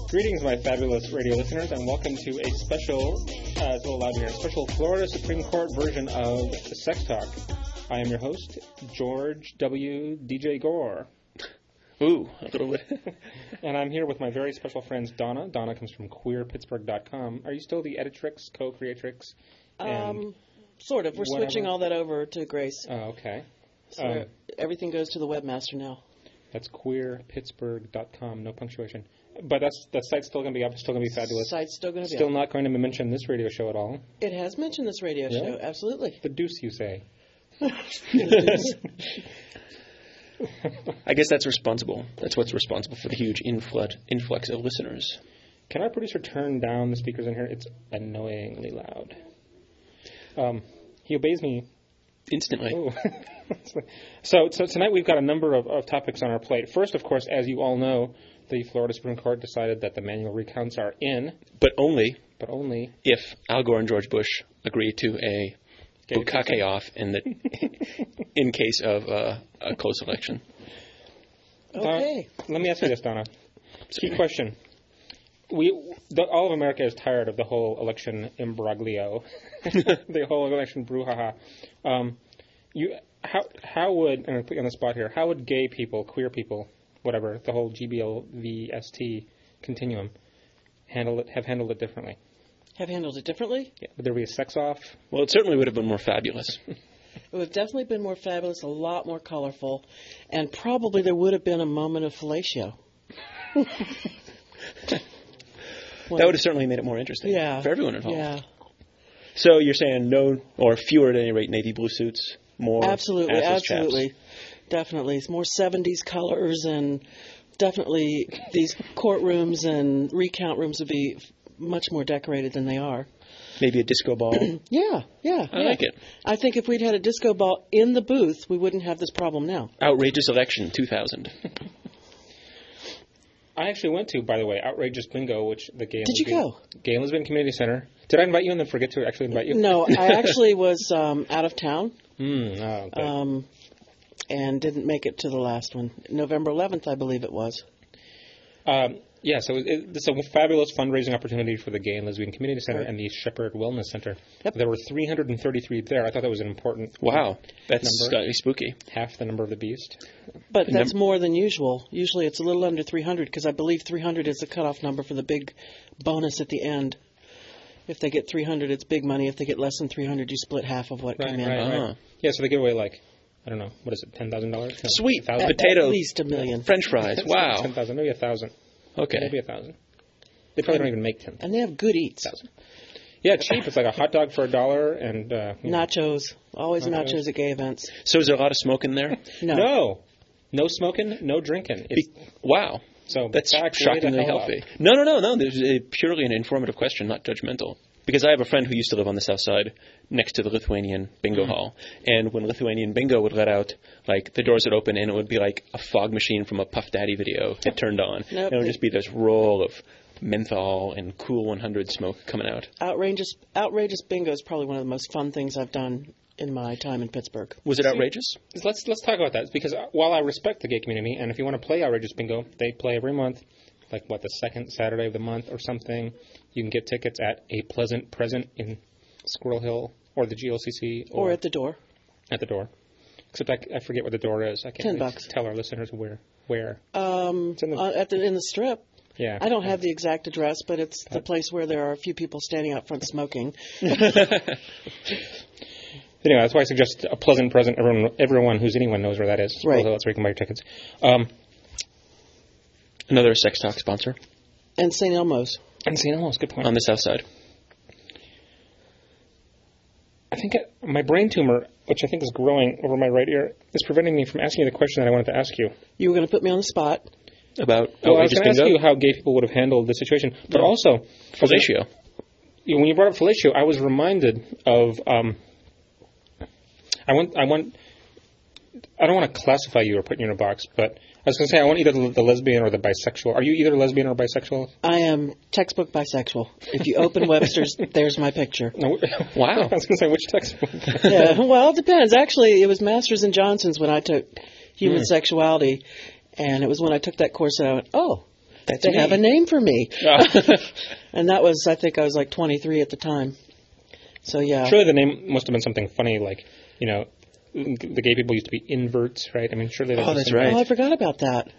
Greetings, my fabulous radio listeners, and welcome to a special, it's a little loud here, special Florida Supreme Court version of Sex Talk. I am your host, George W. DJ Gore. Ooh, a little bit. And I'm here with my very special friends, Donna. Donna comes from queerpittsburgh.com. Are you still the editrix, co-creatrix? Sort of. We're switching all that over to Grace. Oh, okay. So everything goes to the webmaster now. That's queerpittsburgh.com, no punctuation. But that site's still going to be up, still going to be fabulous. Site's still going to be Still up. not going to mention this radio show at all. It has mentioned this radio show, Really? absolutely. The deuce, you say. I guess that's responsible. That's what's responsible for the huge influx of listeners. Can our producer turn down the speakers in here? It's annoyingly loud. He obeys me Instantly. Ooh. So tonight we've got a number of topics on our plate. First, of course, as you all know, the Florida Supreme Court decided that the manual recounts are in. But only if Al Gore and George Bush agree to a bukkake off in case of a close election. Okay. Let me ask you this, Donna. Key question. All of America is tired of the whole election imbroglio, the whole election brouhaha. How would, and I'll put you on the spot here, how would gay people, queer people, whatever, the whole GBLVST continuum, have handled it differently? Have handled it differently? Yeah. Would there be a sex-off? Well, it certainly would have been more fabulous. It would have definitely been more fabulous, a lot more colorful, and probably there would have been a moment of fellatio. That would have certainly made it more interesting for everyone involved. Yeah. So you're saying no, or fewer at any rate, navy blue suits, more absolutely, chaps. Definitely. It's more 70s colors, and definitely these courtrooms and recount rooms would be much more decorated than they are. Maybe a disco ball. Yeah. I like it. I think if we'd had a disco ball in the booth, we wouldn't have this problem now. Outrageous Election 2000. I actually went to, by the way, Outrageous Bingo, which the Gay and Lesbian Community Center. Did I invite you and then forget to actually invite you? No, I actually was out of town. Okay. And didn't make it to the last one. November 11th, I believe it was. Yeah, so it's a fabulous fundraising opportunity for the Gay and Lesbian Community Center and the Shepherd Wellness Center. Yep. There were 333 there. I thought that was an important that's slightly spooky. Half the number of the beast. But that's more than usual. Usually it's a little under 300 because I believe 300 is the cutoff number for the big bonus at the end. If they get 300, it's big money. If they get less than 300, you split half of what came in. Right. Yeah, so they give away I don't know, what is it, $10,000? Sweet. $1,000? Potatoes. At least $1 million. French fries. Wow. 10,000, maybe 1,000. Okay. Maybe 1,000. They probably don't even make 10,000. And they have good eats. 1,000. Yeah, cheap. It's like a hot dog for $1 and nachos. Always nachos at gay events. So is there a lot of smoking there? No. No smoking, no drinking. Wow. So that's shockingly healthy. No. This is purely an informative question, not judgmental. Because I have a friend who used to live on the south side next to the Lithuanian bingo hall. And when Lithuanian bingo would let out, the doors would open and it would be like a fog machine from a Puff Daddy video had turned on. Yep. And it would just be this roll of menthol and Cool 100 smoke coming out. Outrageous bingo is probably one of the most fun things I've done in my time in Pittsburgh. Was it outrageous? Let's talk about that. Because while I respect the gay community, and if you want to play Outrageous Bingo, they play every month. The second Saturday of the month or something. You can get tickets at A Pleasant Present in Squirrel Hill or the GLCC. Or at the door. At the door. Except I forget what the door is. I can't $10. Tell our listeners where. It's in the Strip. Yeah. I don't have the exact address, but it's the place where there are a few people standing out front smoking. Anyway, that's why I suggest A Pleasant Present. Everyone who's anyone knows where that is. Right. That's where you can buy your tickets. Another Sex Talk sponsor. And St. Elmo's. Good point. On the south side. I think my brain tumor, which I think is growing over my right ear, is preventing me from asking you the question that I wanted to ask you. You were going to put me on the spot. About I was going to ask you how gay people would have handled the situation. But also... Fellatio. When you brought up fellatio, I was reminded of... I don't want to classify you or put you in a box, but I was going to say I want either the lesbian or the bisexual. Are you either lesbian or bisexual? I am textbook bisexual. If you open Webster's, there's my picture. No, wow. I was going to say, which textbook? Yeah, well, it depends. Actually, it was Masters and Johnson's when I took human sexuality, and it was when I took that course that I went, oh, they have a name for me. And that was, I think I was like 23 at the time. So, yeah. Surely the name must have been something funny, like, you know, the gay people used to be inverts, right? I mean, surely that was that's something- right. Oh, I forgot about that.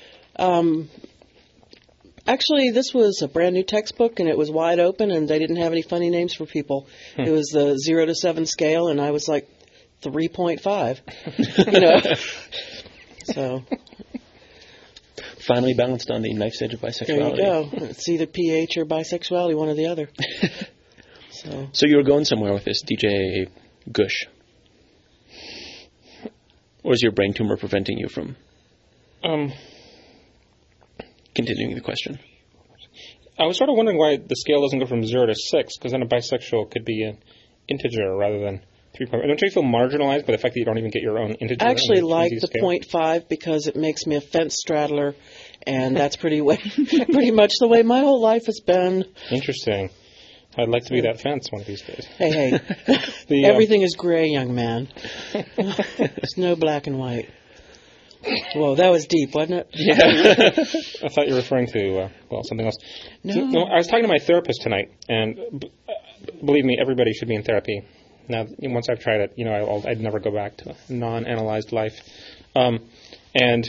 Actually, this was a brand new textbook, and it was wide open, and they didn't have any funny names for people. It was the 0 to 7 scale, and I was like 3.5. You know? So Finally balanced on the knife's edge of bisexuality. there you go. It's either PH or bisexuality, one or the other. So you were going somewhere with this DJ Gush. Or is your brain tumor preventing you from continuing the question? I was sort of wondering why the scale doesn't go from 0 to 6, because then a bisexual could be an integer rather than 3.5. Don't you feel marginalized by the fact that you don't even get your own integer? I actually like easy the scale? 0.5 because it makes me a fence straddler, and that's pretty much the way my whole life has been. Interesting. I'd like to be that fence one of these days. Hey, The, everything is gray, young man. There's no black and white. Whoa, that was deep, wasn't it? Yeah. I thought you were referring to, something else. No. I was talking to my therapist tonight, and believe me, everybody should be in therapy. Now, once I've tried it, you know, I'd never go back to a non-analyzed life. And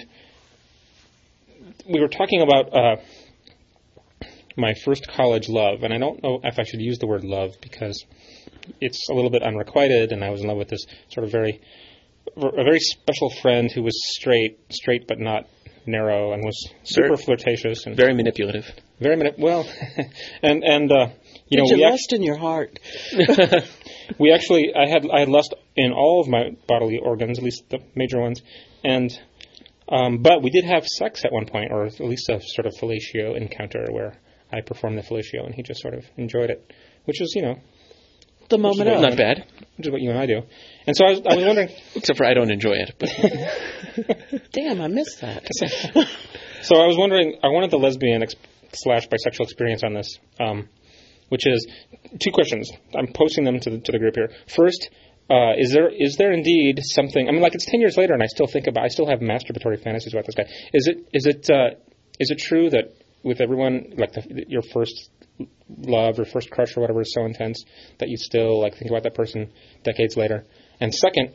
we were talking about my first college love, and I don't know if I should use the word love because it's a little bit unrequited, and I was in love with this sort of a very special friend who was straight but not narrow, and was super flirtatious and Very manipulative. well, and you know, Did you lust in your heart? we actually I had lust in all of my bodily organs, at least the major ones, and but we did have sex at one point, or at least a sort of fellatio encounter where I performed the fellatio and he just sort of enjoyed it, which was, you know, The moment of. Not bad. which is what you and I do. And so I was wondering. Except for I don't enjoy it. But Damn, I missed that. So I was wondering. I wanted the lesbian / bisexual experience on this, which is two questions. I'm posting them to the group here. First, is there indeed something? I mean, like, it's 10 years later, and I still have masturbatory fantasies about this guy. Is it true that with everyone, like your first love or first crush or whatever is so intense that you still like think about that person decades later? And second.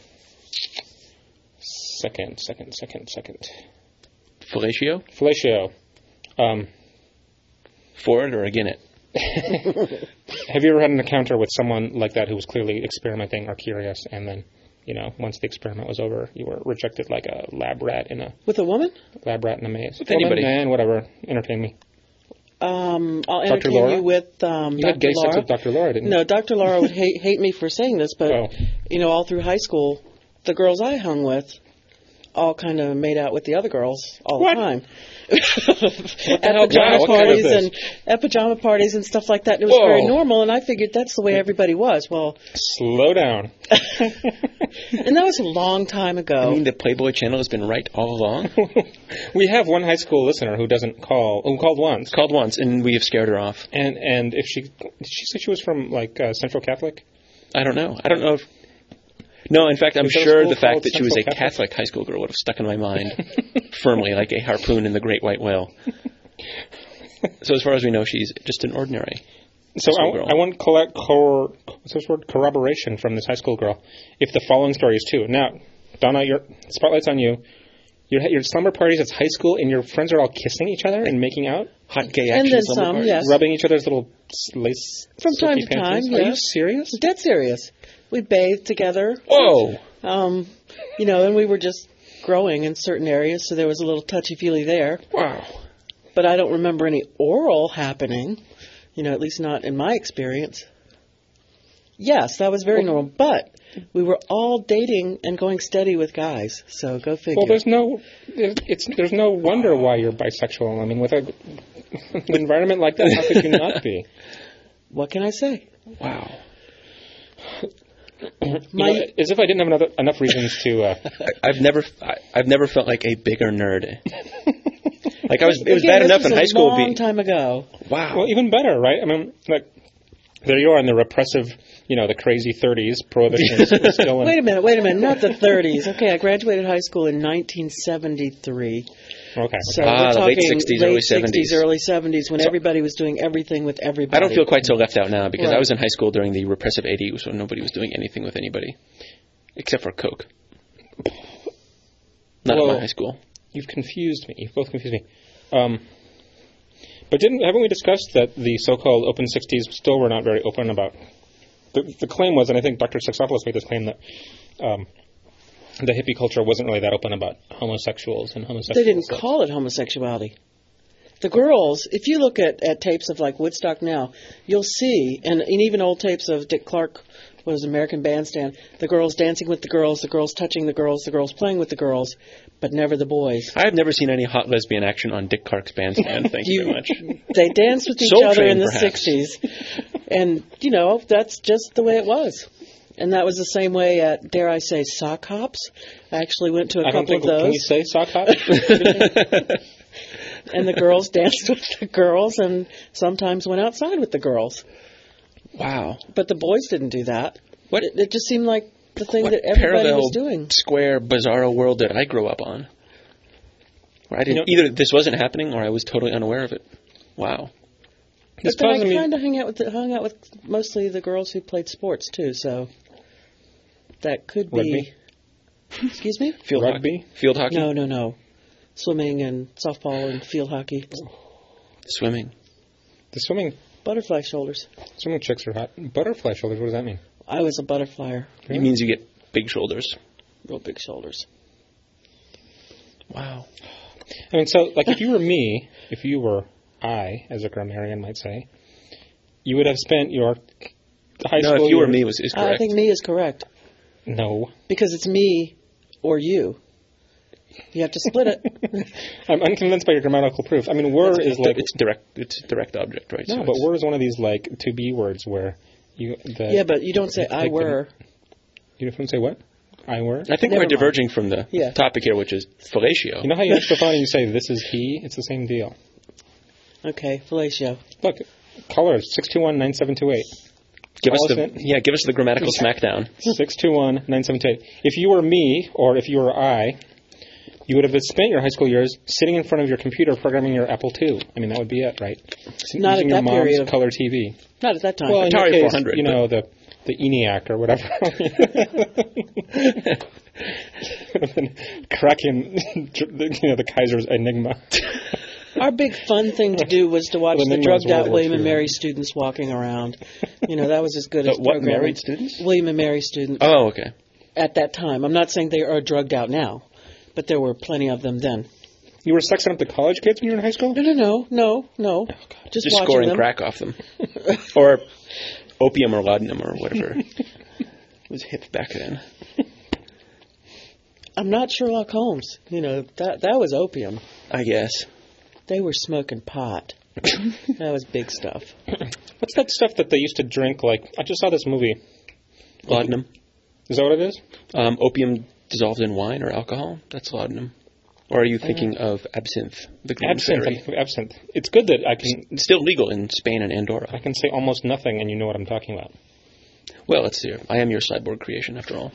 fellatio? Fellatio. For it or again it? Have you ever had an encounter with someone like that who was clearly experimenting or curious, and then, you know, once the experiment was over, you were rejected like a lab rat in a maze? With anybody. Man, whatever. Entertain me. I'll Dr. entertain Laura? you with You Dr. had gay Laura. sex with Dr. Laura, didn't you? No, Dr. Laura would hate me for saying this, but, Oh. you know, all through high school, the girls I hung with all kind of made out with the other girls all What? the time. hell? At Wow, pajama what kind of parties this? and at pajama parties and stuff like that. And it was Whoa. very normal, and I figured that's the way everybody was. Well, Slow down. and that was a long time ago. I mean, the Playboy Channel has been right all along. We have one high school listener who called once. Called once, and we have scared her off. And if did she say she was from, like, Central Catholic? I don't know. If... No, in fact, I'm Is there a sure school the fact called that she was a Central Catholic high school girl would have stuck in my mind firmly, like a harpoon in the great white whale. So as far as we know, she's just an ordinary So high school girl. I want what's this word? Corroboration from this high school girl. If the following story is true. Now, Donna, your spotlight's on you. Your slumber parties at high school, and your friends are all kissing each other and making out? Hot gay And action then slumber some, parties. yes. Rubbing each other's little lace From time silky to time, panties? Are you yes. serious? Dead serious. We bathed together. Whoa! You know, and we were just growing in certain areas, so there was a little touchy-feely there. Wow. But I don't remember any oral happening, you know, at least not in my experience. Yes, that was very normal, but we were all dating and going steady with guys, so go figure. Well, there's no wonder why you're bisexual. I mean, with an environment like that, how could you not be? What can I say? Wow. You know, as if I didn't have enough reasons to. I've never felt like a bigger nerd. Like it was Again, bad enough this in was high school. a long time ago. Wow. Well, even better, right? I mean, like, there you are in the repressive, you know, the crazy 30s. Prohibition is still in. Wait a minute, not the 30s. Okay, I graduated high school in 1973. Okay. So Ah, we're the late talking 60s, early 70s. early 70s, when everybody was doing everything with everybody. I don't feel quite so left out now because I Right. was in high school during the repressive 80s when nobody was doing anything with anybody except for Coke. Not at Well, my high school. You've confused me. You've both confused me. But haven't we discussed that the so-called open 60s still were not very open about... The claim was, and I think Dr. Sexopoulos made this claim, that the hippie culture wasn't really that open about homosexuals and homosexuals. They didn't call it homosexuality. The girls, if you look at tapes of like Woodstock now, you'll see, and even old tapes of Dick Clark, what is American Bandstand, the girls dancing with the girls touching the girls playing with the girls, but never the boys. I have never seen any hot lesbian action on Dick Clark's Bandstand. Thank you very much. They danced with each Soul other Train, in the perhaps. 60s. And, that's just the way it was. And that was the same way at, dare I say, sock hops. I actually went to a I don't couple think... of those. Can you say sock hop? And the girls danced with the girls and sometimes went outside with the girls. Wow. But the boys didn't do that. What- It just seemed like the thing What that everybody parallel was doing. square, bizarro world did I grow up on? Where I didn't, either this wasn't happening or I was totally unaware of it. Wow. This But then causes I me... kind of hung out with mostly the girls who played sports too, so that could be. Rugby? Excuse me? Field Rugby? hockey? Field hockey? No. Swimming and softball and field hockey. Swimming. The swimming Butterfly shoulders. chicks are hot. Butterfly shoulders, what does that mean? I was a butterflyer. It means you get big shoulders. Real big shoulders. Wow. I mean, so, like, if you were me, if you were I, as a grammarian might say, you would have spent your high school No, if you or years- me is correct. I think me is correct. No. Because it's me or you. You have to split it. I'm unconvinced by your grammatical proof. I mean, were is like... It's a direct object, right? No, So but it's- were is one of these, like, to-be words where you... Yeah, but you don't say I were. You don't say what? I were? I think Never we're mind. diverging from the Yeah. topic here, which is fellatio. You know how you answer the phone and you say, this is he? It's the same deal. Okay, fellatio. Look, caller, 621-9728. give us Allison? give us the grammatical smackdown. 621-9728. If you were me, or if you were I, you would have spent your high school years sitting in front of your computer programming your Apple II. I mean, that would be it, right? Not Using at your that mom's period of- color TV. Not at that time. Well, in Atari your case, 400, you know, the ENIAC or whatever. Cracking, the Kaiser's Enigma. Our big fun thing to do was to watch Well, the then there was drugged out World War William and II. Mary students walking around. That was as good as But what, programming. married students? William and Mary students Oh, okay. at that time. I'm not saying they are drugged out now, but there were plenty of them then. You were sexing up the college kids when you were in high school? No. Just Just watching scoring them. crack off them. Or opium or laudanum or whatever was hip back then. I'm not Sherlock Holmes. That was opium. I guess. They were smoking pot. That was big stuff. What's that stuff that they used to drink? Like, I just saw this movie. Laudanum. Is that what it is? Opium dissolved in wine or alcohol. That's laudanum. Or are you thinking of absinthe? The green Absinthe. fairy? Absinthe. It's good that I can It's still legal in Spain and Andorra. I can say almost nothing and you know what I'm talking about. Well, let's see. I am your cyborg creation, after all.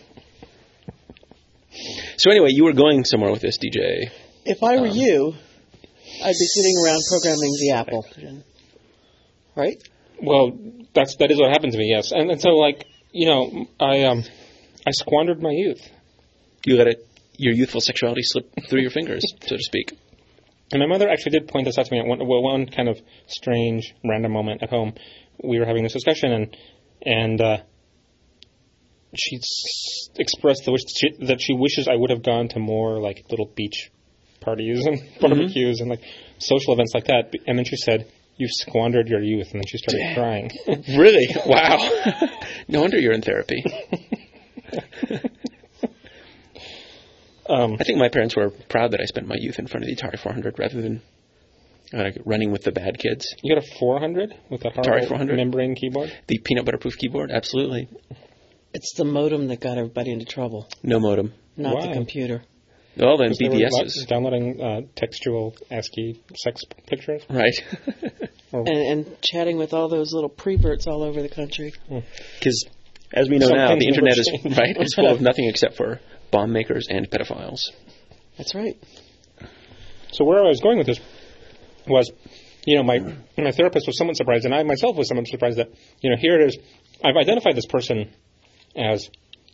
So anyway, you were going somewhere with this, DJ. If I were you, I'd be sitting around programming the Apple. Right? Well, that is what happened to me, yes. And so, like, I squandered my youth. You let your youthful sexuality slip through your fingers, so to speak. And my mother actually did point this out to me at one kind of strange, random moment at home. We were having this discussion, and she expressed the wish that she wishes I would have gone to more, like, little beach parties and barbecues and, like, social events like that. And then she said, "You've squandered your youth," and then she started crying. Really? Wow. No wonder you're in therapy. I think my parents were proud that I spent my youth in front of the Atari 400 rather than running with the bad kids. You got a 400 with that Atari horrible 400? membrane keyboard? The peanut butter proof keyboard? Absolutely. It's the modem that got everybody into trouble, No modem. not Why? the computer. Well, then They were BBSs. downloading textual ASCII sex pictures. Right. And chatting with all those little preverts all over the country. Because, as we know Some now, things the internet is never change. right. It's full of nothing except for bomb makers and pedophiles. That's right. So where I was going with this was, my therapist was somewhat surprised, and I myself was somewhat surprised that, here it is. I've identified this person as,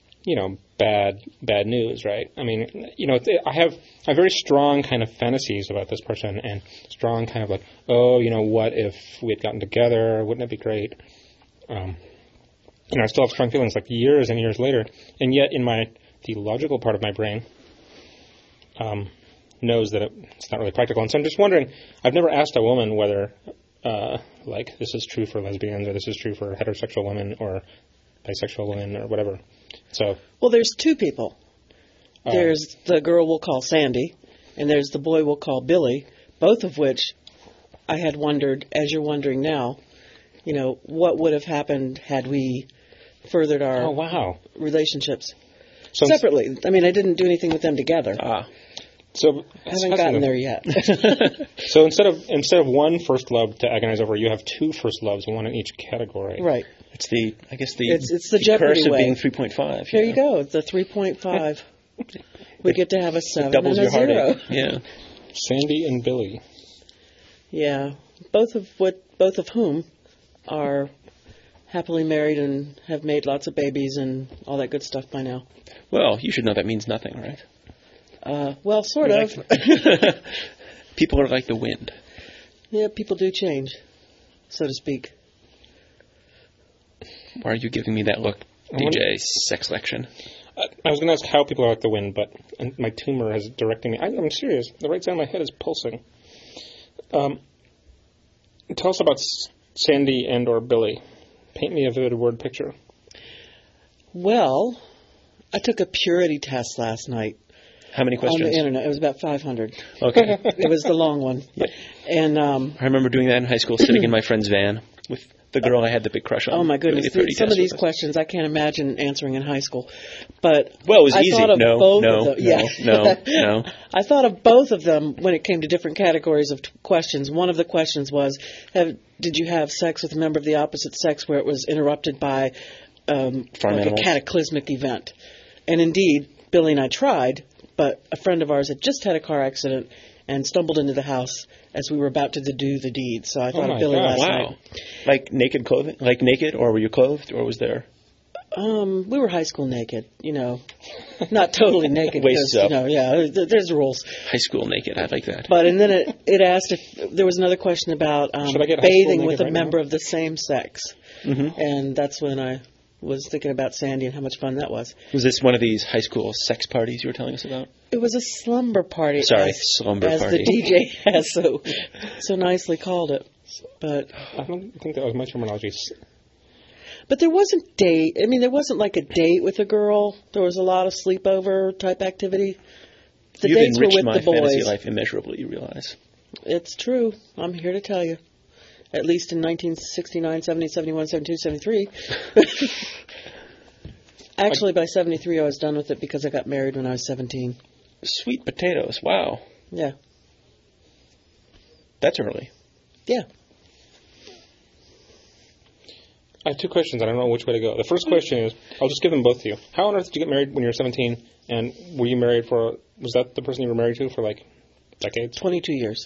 bad news, right? I mean, I have very strong kind of fantasies about this person, and strong kind of like, what if we had gotten together? Wouldn't it be great? I still have strong feelings like years and years later, and yet in the logical part of my brain knows that it's not really practical. And so I'm just wondering, I've never asked a woman whether this is true for lesbians or this is true for heterosexual women or bisexual women or whatever. So, well, there's two people. There's the girl we'll call Sandy, and there's the boy we'll call Billy, both of which I had wondered, as you're wondering now, what would have happened had we furthered our relationships separately. I mean, I didn't do anything with them together. So I haven't gotten there yet. So instead of one first love to agonize over, you have two first loves, one in each category. Right. It's the Jeopardy curse of way. being 3.5. There you go. The 3.5. We get to have a 7 doubles and a your 0. heartache. Yeah. Sandy and Billy. Yeah. Both of whom are happily married and have made lots of babies and all that good stuff by now. Well, you should know that means nothing, right? Well, sort of. People are like the wind. Yeah, people do change, so to speak. Why are you giving me that look, DJ sex lection? I was going to ask how people are like the wind, but my tumor is directing me. I'm serious. The right side of my head is pulsing. Tell us about Sandy and or Billy. Paint me a vivid word picture. Well, I took a purity test last night. How many questions? On the internet. It was about 500. Okay. It was the long one. Yeah. And I remember doing that in high school, sitting in my friend's van with the girl I had the big crush on. Oh, my goodness. Some of these questions I can't imagine answering in high school. But it was easy. Thought of both of them. No. I thought of both of them when it came to different categories of questions. One of the questions was, did you have sex with a member of the opposite sex where it was interrupted by a cataclysmic event? And indeed, Billy and I tried, but a friend of ours had just had a car accident and stumbled into the house as we were about to do the deed. So I thought of Billy last night. Like naked clothing? Like naked, or were you clothed, or was there? We were high school naked, not totally naked. Waist up. There's rules. High school naked, I like that. But and then it asked if there was another question about bathing with a member of the same sex. Mm-hmm. And that's when I was thinking about Sandy and how much fun that was. Was this one of these high school sex parties you were telling us about? It was a slumber party. Slumber party. As the DJ has so nicely called it. But I don't think that was my terminology. But there wasn't date. I mean, there wasn't like a date with a girl. There was a lot of sleepover type activity. The You've dates were enriched with my the boys. fantasy life immeasurably, you realize. It's true. I'm here to tell you. At least in 1969, 70, 71, 72, 73. Actually, by 73, I was done with it because I got married when I was 17. Sweet potatoes. Wow. Yeah. That's early. Yeah. I have two questions. I don't know which way to go. The first question is, I'll just give them both to you. How on earth did you get married when you were 17? And were you married was that the person you were married to for like decades? 22 years.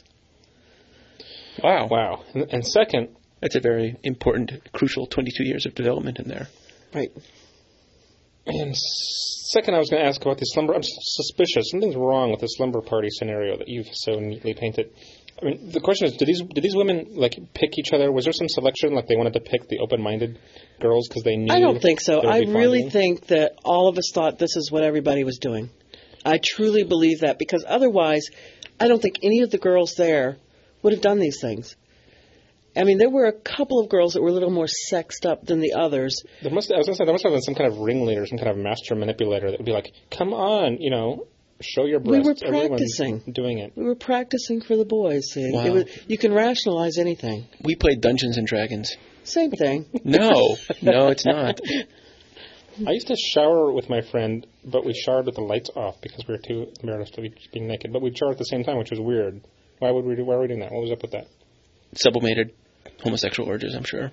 Wow. And second... That's a very important, crucial 22 years of development in there. Right. And second, I was going to ask about the slumber. I'm suspicious. Something's wrong with the slumber party scenario that you've so neatly painted. I mean, the question is, did these women, pick each other? Was there some selection, they wanted to pick the open-minded girls because they knew... I don't think so. I really think that all of us thought this is what everybody was doing. I truly believe that, because otherwise, I don't think any of the girls there would have done these things. I mean, there were a couple of girls that were a little more sexed up than the others. There must have been some kind of ringleader, some kind of master manipulator that would be like, come on, show your breasts. We were practicing. Everyone's doing it. We were practicing for the boys, see. Wow. You can rationalize anything. We played Dungeons and Dragons. Same thing. No, it's not. I used to shower with my friend, but we showered with the lights off because we were too embarrassed to be being naked. But we'd shower at the same time, which was weird. Why were we doing that? What was up with that? Sublimated homosexual urges, I'm sure.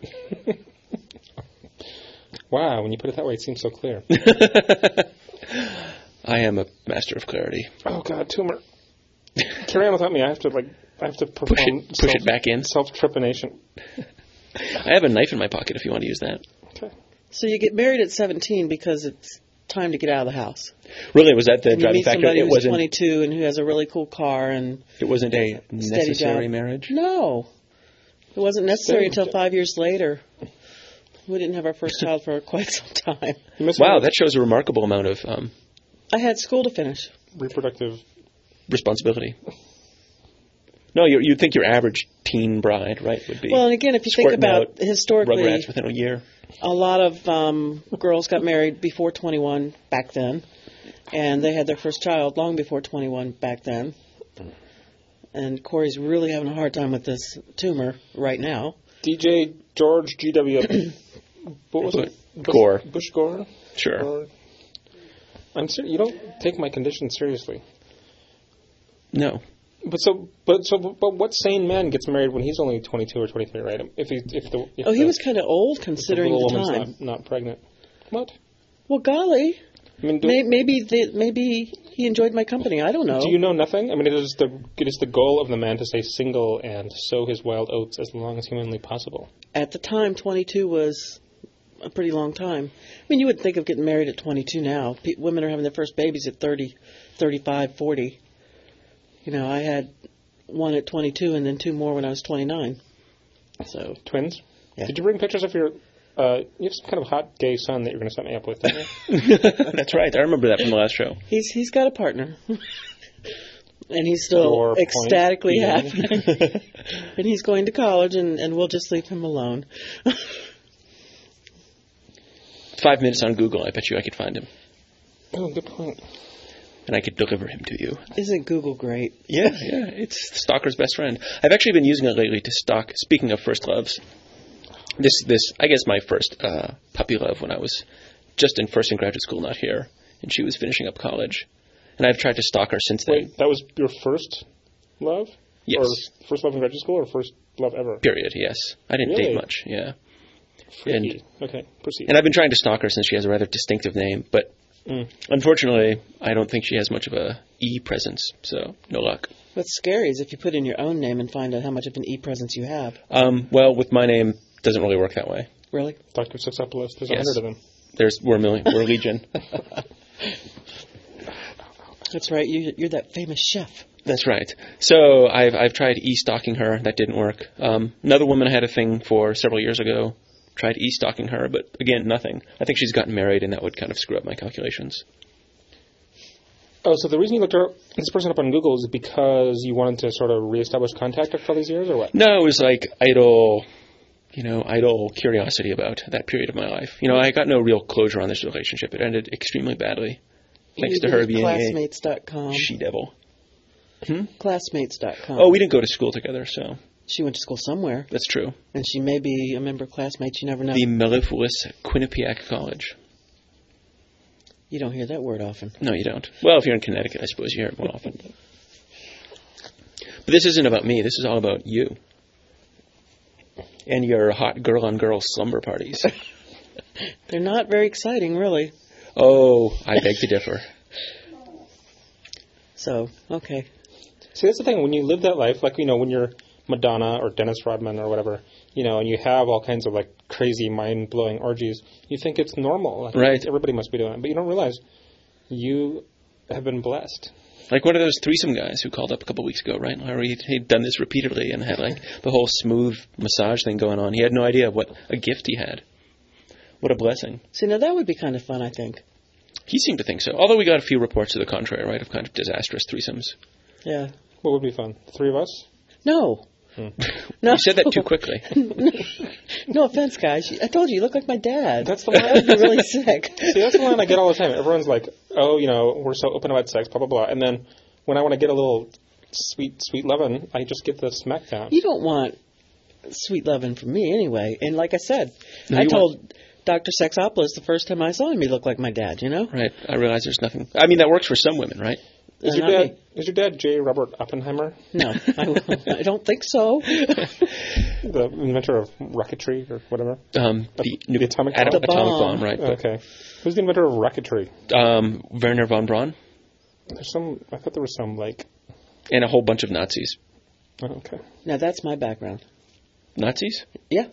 Wow, when you put it that way, it seems so clear. I am a master of clarity. Oh, God, tumor. carry on without me. I have to perform push it back in. Self-trepanation. I have a knife in my pocket if you want to use that. Okay. So you get married at 17 because it's time to get out of the house. Really, was that the And you driving meet factor? somebody It who's wasn't. 22 and who has a really cool car and It wasn't a necessary job. marriage. No, it wasn't necessary Steady until job. 5 years later. We didn't have our first child for quite some time. You must Wow, have that shows a remarkable amount of I had school to finish. reproductive. responsibility. No, you'd think your average teen bride, right, would be. Well, and again, if you think squirting about out historically, Rugrats within a year. a lot of girls got married before 21 back then, and they had their first child long before 21 back then. And Corey's really having a hard time with this tumor right now. DJ George G.W. What was it? Gore. Bush Gore? Sure. Gore? You don't take my condition seriously. No. But what sane man gets married when he's only 22 or 23, right? If He was kind of old considering the the woman's time. not pregnant. What? Well, golly, I mean, maybe he enjoyed my company. I don't know. do you know nothing? I mean, it is the goal of the man to stay single and sow his wild oats as long as humanly possible. At the time, 22 was a pretty long time. I mean, you would think of getting married at 22 now. Women are having their first babies at 30, 35, 40. You know, I had one at 22 and then two more when I was 29. So Twins? Yeah. Did you bring pictures of your... you have some kind of hot gay son that you're going to set me up with, don't you? That's right. I remember that from the last show. he's got a partner. And he's still Your point ecstatically being? happy. And he's going to college, and we'll just leave him alone. 5 minutes on Google, I bet you I could find him. Oh, good point. And I could deliver him to you. Isn't Google great? Yeah, it's the stalker's best friend. I've actually been using it lately to stalk, speaking of first loves, this I guess my first puppy love when I was just in graduate school, not here, and she was finishing up college. And I've tried to stalk her since then. Wait, that was your first love? Yes. Or first love in graduate school or first love ever? Period, yes. I didn't Really? date much, yeah. Freaky. Okay, proceed. And I've been trying to stalk her since she has a rather distinctive name, but unfortunately, I don't think she has much of a E presence, so no luck. What's scary is if you put in your own name and find out how much of an E presence you have. Well, with my name, it doesn't really work that way. Really? Dr. Sexopolis, there's Yes. 100 of them. We're legion. That's right. You're that famous chef. That's right. So I've tried e-stalking her. That didn't work. Another woman I had a thing for several years ago. Tried e-stalking her, but again, nothing. I think she's gotten married, and that would kind of screw up my calculations. Oh, so the reason you looked this person up on Google is because you wanted to sort of reestablish contact after all these years, or what? No, it was like idle curiosity about that period of my life. I got no real closure on this relationship. It ended extremely badly. Thanks to her being Classmates.com. a she-devil. Classmates.com. Oh, we didn't go to school together, so She went to school somewhere, that's true. and she may be a member of Classmates. You never know. The mellifluous Quinnipiac College. You don't hear that word often. No, you don't. Well, if you're in Connecticut, I suppose you hear it more often. But this isn't about me. This is all about you. And your hot girl-on-girl slumber parties. They're not very exciting, really. Oh, I beg to differ. So, okay. See, that's the thing. When you live that life, like, when you're Madonna or Dennis Rodman or whatever, and you have all kinds of, like, crazy, mind-blowing orgies, you think it's normal. Like, right. Everybody must be doing it. But you don't realize you have been blessed. Like one of those threesome guys who called up a couple weeks ago, right? Where he'd done this repeatedly and had, like, the whole smooth massage thing going on. He had no idea what a gift he had. What a blessing. See, now that would be kind of fun, I think. He seemed to think so. Although we got a few reports to the contrary, right, of kind of disastrous threesomes. Yeah. What would be fun? The three of us? No. No. You said that too quickly. No offense, guys. I told you look like my dad. That's the I would line. be really sick. See, that's the line I get all the time. Everyone's like, oh, we're so open about sex, blah, blah, blah. And then when I want to get a little sweet lovin', I just get the smackdown. You don't want sweet loving from me anyway. And like I said, No, I you told Dr. Sexopolis the first time I saw him, he looked like my dad, Right. I realize there's nothing. I mean, that works for some women, right? Is Not your dad J. Robert Oppenheimer? No, I don't think so. The inventor of rocketry or whatever? The atomic atomic bomb. bomb, right. Okay. Who's the inventor of rocketry? Werner von Braun? I thought there was some, like, And a whole bunch of Nazis. Oh, okay. Now that's my background. Nazis? Yeah.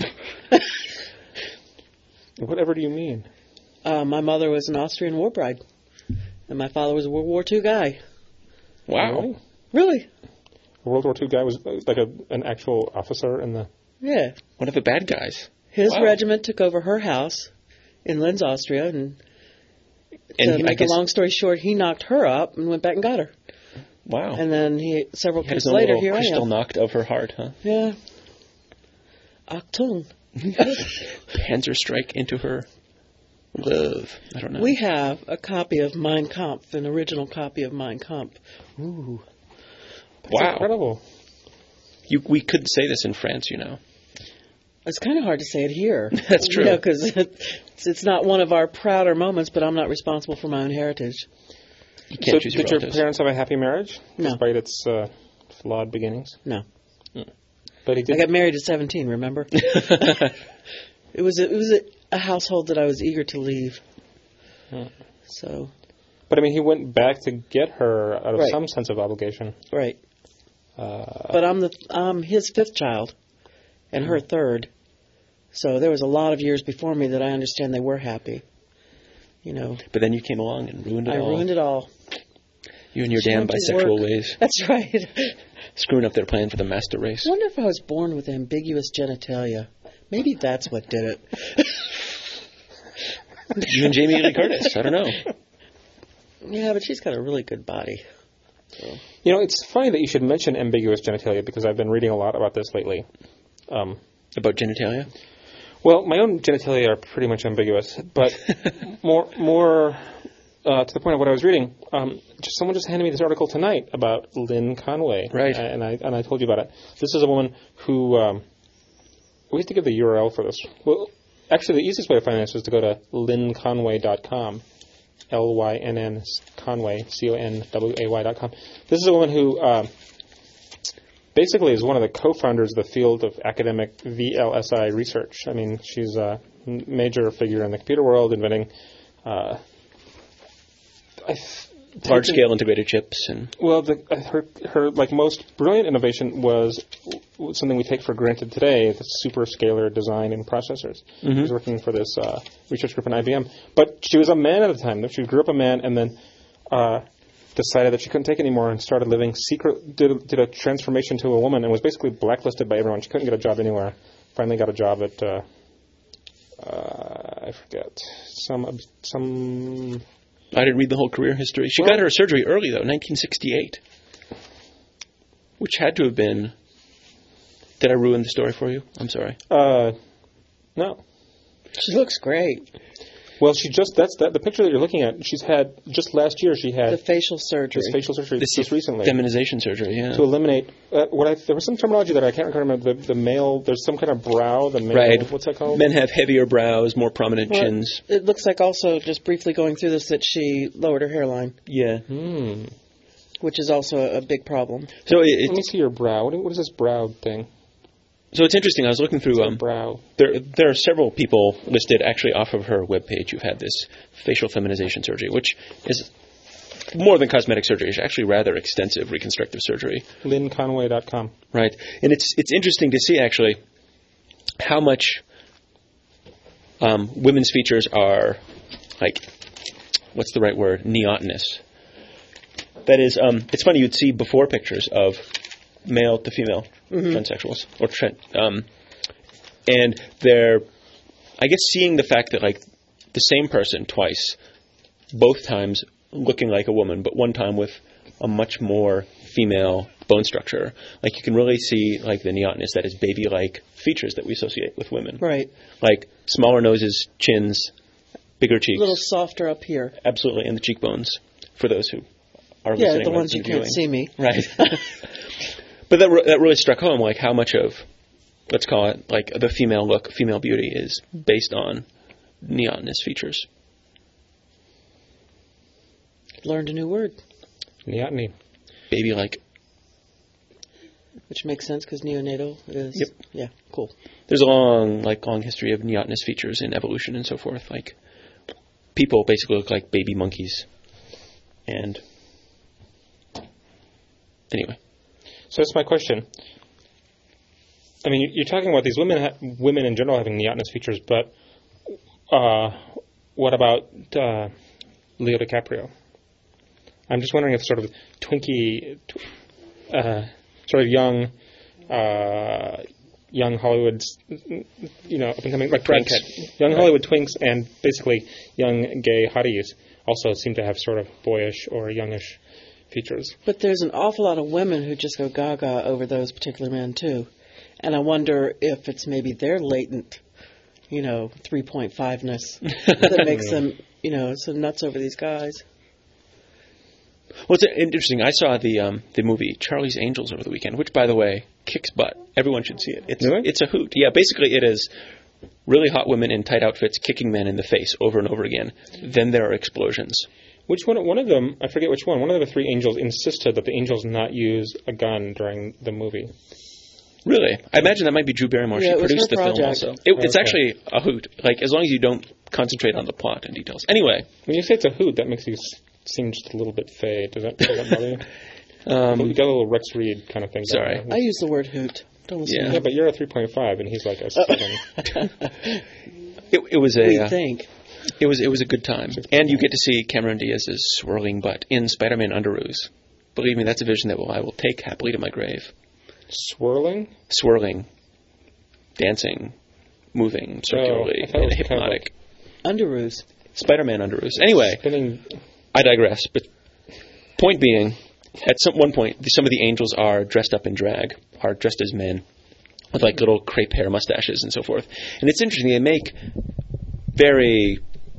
Whatever do you mean? My mother was an Austrian war bride, and my father was a World War II guy. Wow. Really? Really? A World War II guy was like an actual officer in the... Yeah. One of the bad guys. His Wow. regiment took over her house in Linz, Austria, and to I make guess, a long story short, he knocked her up and went back and got her. wow. And then several He had his months own later, little here I crystal am. knocked of her heart, huh? Yeah. Achtung. Panzer strike into her love. I don't know. We have a copy of Mein Kampf, an original copy of Mein Kampf. Ooh. That's Wow. incredible. We couldn't say this in France, you know. It's kind of hard to say it here. That's true. Because it's not one of our prouder moments, but I'm not responsible for my own heritage. You can't choose did your relatives. parents have a happy marriage? No. Despite its flawed beginnings? No. But he I did... got married at 17, remember? It was a household that I was eager to leave. So, But I mean, he went back to get her out of Right. some sense of obligation. right. But I'm his fifth child and her third. So there was a lot of years before me that I understand they were happy. You know, But then you came along and ruined it I all. ruined it all. You and your She damn went to bisexual work. ways. That's right. Screwing up their plan for the master race. I wonder if I was born with ambiguous genitalia. Maybe that's what did it. You and Jamie Lee Curtis. I don't know. Yeah, but she's got a really good body. You know, it's funny that you should mention ambiguous genitalia because I've been reading a lot about this lately. About genitalia? Well, my own genitalia are pretty much ambiguous, but more to the point of what I was reading. Someone just handed me this article tonight about Lynn Conway, Right? And I told you about it. This is a woman who we have to give the URL for this. Well, actually, the easiest way to find this is to go to lynnconway.com, Lynn Conway, CONWAY.com. This is a woman who basically is one of the co-founders of the field of academic VLSI research. I mean, she's a major figure in the computer world, inventing Large-scale integrated chips and... Well, her like most brilliant innovation was something we take for granted today: the superscalar design in processors. She was working for this research group in IBM, but she was a man at the time. She grew up a man, and then decided that she couldn't take it anymore and started living secret. Did a transformation to a woman and was basically blacklisted by everyone. She couldn't get a job anywhere. Finally, got a job at I forget some. I didn't read the whole career history. She got her surgery early, though, 1968. Which had to have been... Did I ruin the story for you? I'm sorry. No. She looks great. Well, the picture that you're looking at, she's had, just last year she had The facial surgery. this facial surgery This just recently. Feminization surgery, yeah. To eliminate, there was some terminology that I can't remember, the male, there's some kind of brow, the male, Right. what's that called? Men have heavier brows, more prominent Well, chins. It looks like also, just briefly going through this, that she lowered her hairline, Yeah. which is also a big problem. So Let me see your brow. What is this brow thing? So it's interesting. I was looking through. Brow. There are several people listed actually off of her webpage who've had this facial feminization surgery, which is more than cosmetic surgery. It's actually rather extensive reconstructive surgery. LynnConway.com. Right, and it's interesting to see actually how much women's features are like, what's the right word? Neotenous. That is, it's funny. You'd see before pictures of male to female transsexuals, or and they're, I guess, seeing the fact that like the same person twice, both times looking like a woman, but one time with a much more female bone structure. Like you can really see like the neotenous, that is baby-like features that we associate with women. Right. Like smaller noses, chins, bigger cheeks. A little softer up here. Absolutely, and the cheekbones for those who are Yeah, listening. the rather ones than you can't viewing. see me. Right. But that really struck home, like how much of, let's call it, like the female look, female beauty is based on neotenous features. Learned a new word, Neoteny. Baby-like. which makes sense because neonatal is... Yep. Yeah, cool. There's a long history of neotenous features in evolution and so forth. Like people basically look like baby monkeys, and Anyway. So that's my question. I mean, you're talking about these women in general having neotness features, but what about Leo DiCaprio? I'm just wondering if sort of twinkie, sort of young Hollywood's, up and coming, like twinks, young Hollywood twinks, and basically young gay hotties also seem to have sort of boyish or youngish features. But there's an awful lot of women who just go gaga over those particular men too, and I wonder if it's maybe their latent, 3.5-ness that makes them, so nuts over these guys. Well, it's interesting. I saw the movie Charlie's Angels over the weekend, which, by the way, kicks butt. Everyone should see it. It's a hoot. Yeah, basically it is really hot women in tight outfits kicking men in the face over and over again. Then there are explosions. Which one of them, I forget which one of the three angels insisted that the angels not use a gun during the movie. Really? I imagine that might be Drew Barrymore. Yeah, she produced the project. film also. It's actually a hoot. Like, as long as you don't concentrate on the plot and details. Anyway. When you say it's a hoot, that makes you seem just a little bit fey. Does that bother you? You got a little Rex Reed kind of thing. Sorry. I use the word hoot. Don't listen to Yeah, but you're a 3.5 and he's like a 7. It was a... We think. It was a good time. And you get to see Cameron Diaz's swirling butt in Spider-Man Underoos. Believe me, that's a vision that I will take happily to my grave. Swirling? Swirling. Dancing. Moving circularly. And hypnotic. Underoos. Spider-Man Underoos. Anyway, I digress. But point being, at one point, some of the angels are dressed up in drag, are dressed as men, with like little crepe hair mustaches and so forth. And it's interesting, they make very